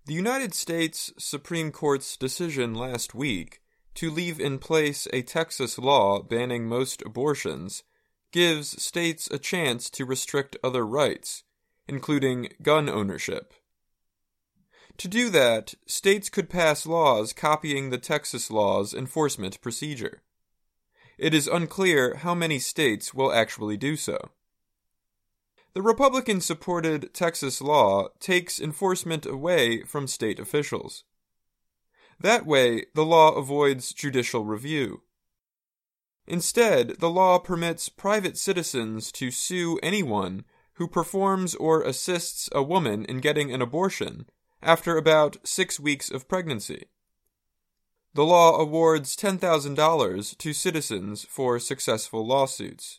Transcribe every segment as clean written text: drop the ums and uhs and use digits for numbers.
The United States Supreme Court's decision last week to leave in place a Texas law banning most abortions gives states a chance to restrict other rights, including gun ownership. To do that, states could pass laws copying the Texas law's enforcement procedure. It is unclear how many states will actually do so. The Republican-supported Texas law takes enforcement away from state officials. That way, the law avoids judicial review. Instead, the law permits private citizens to sue anyone who performs or assists a woman in getting an abortion after about 6 weeks of pregnancy. The law awards $10,000 to citizens for successful lawsuits.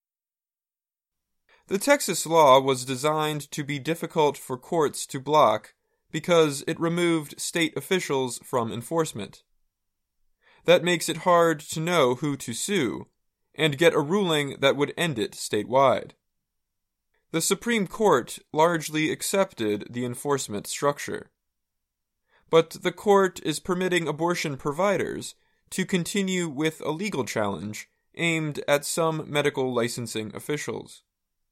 The Texas law was designed to be difficult for courts to block because it removed state officials from enforcement. That makes it hard to know who to sue and get a ruling that would end it statewide. The Supreme Court largely accepted the enforcement structure. But the court is permitting abortion providers to continue with a legal challenge aimed at some medical licensing officials.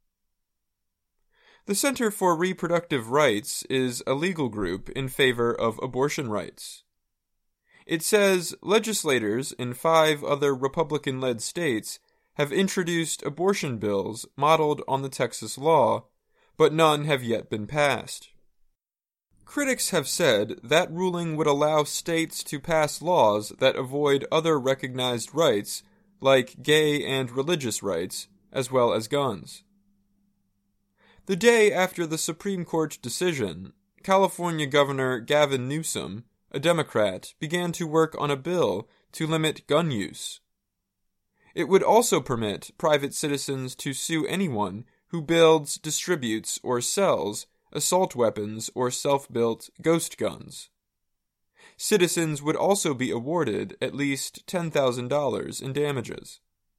The Center for Reproductive Rights is a legal group in favor of abortion rights. It says legislators in 5 other Republican-led states have introduced abortion bills modeled on the Texas law, but none have yet been passed. Critics have said that ruling would allow states to pass laws that avoid other recognized rights, like gay and religious rights, as well as guns. The day after the Supreme Court decision, California Governor Gavin Newsom, a Democrat, began to work on a bill to limit gun use. It would also permit private citizens to sue anyone who builds, distributes, or sells assault weapons or self-built ghost guns. Citizens would also be awarded at least $10,000 in damages.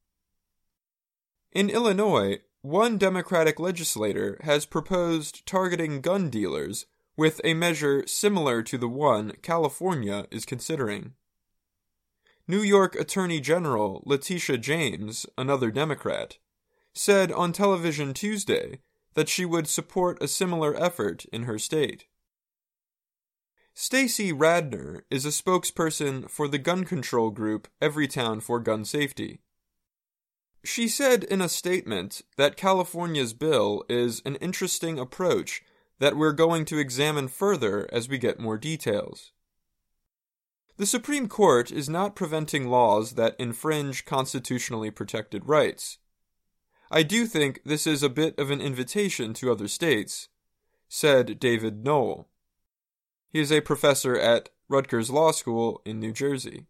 In Illinois, one Democratic legislator has proposed targeting gun dealers with a measure similar to the one California is considering. New York Attorney General Letitia James, another Democrat, said on television Tuesday that she would support a similar effort in her state. Stacey Radner is a spokesperson for the gun control group Everytown for Gun Safety. She said in a statement that California's bill is an interesting approach that we're going to examine further as we get more details. The Supreme Court is not preventing laws that infringe constitutionally protected rights. I do think this is a bit of an invitation to other states, said David Knoll. He is a professor at Rutgers Law School in New Jersey.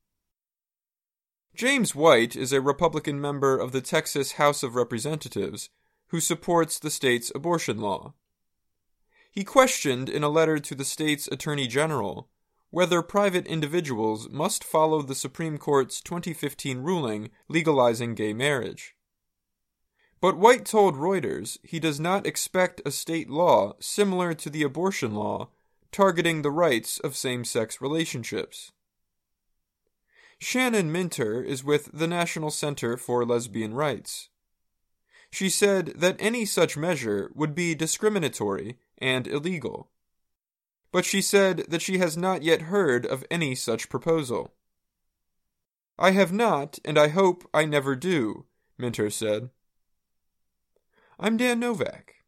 James White is a Republican member of the Texas House of Representatives who supports the state's abortion law. He questioned in a letter to the state's Attorney General whether private individuals must follow the Supreme Court's 2015 ruling legalizing gay marriage. But White told Reuters he does not expect a state law similar to the abortion law targeting the rights of same-sex relationships. Shannon Minter is with the National Center for Lesbian Rights. She said that any such measure would be discriminatory and illegal. But she said that she has not yet heard of any such proposal. I have not, and I hope I never do, Minter said. I'm Dan Novak.